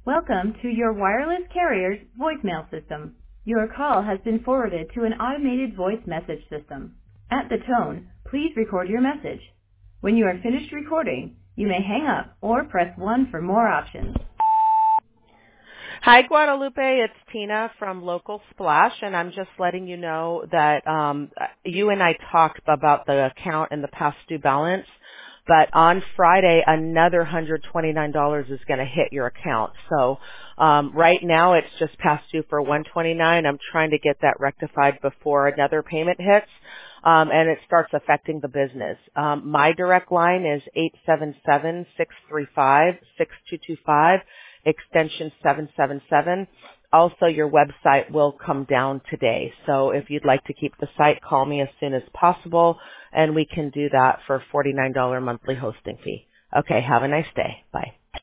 Welcome to your wireless carrier's voicemail system. Your call has been forwarded to an automated voice message system. At the tone, please record your message. When you are finished recording, you may hang up or press 1 for more options. Hi, Guadalupe. It's Tina from Local Splash, and I'm just letting you know that you and I talked about the account and the past due balance, but on Friday, another $129 is going to hit your account. So right now, it's just past due for $129. I'm trying to get that rectified before another payment hits, and it starts affecting the business. My direct line is 877-635-6225. Extension 777. Also, your website will come down today. So if you'd like to keep the site, call me as soon as possible, and we can do that for $49 monthly hosting fee. Okay, have a nice day. Bye.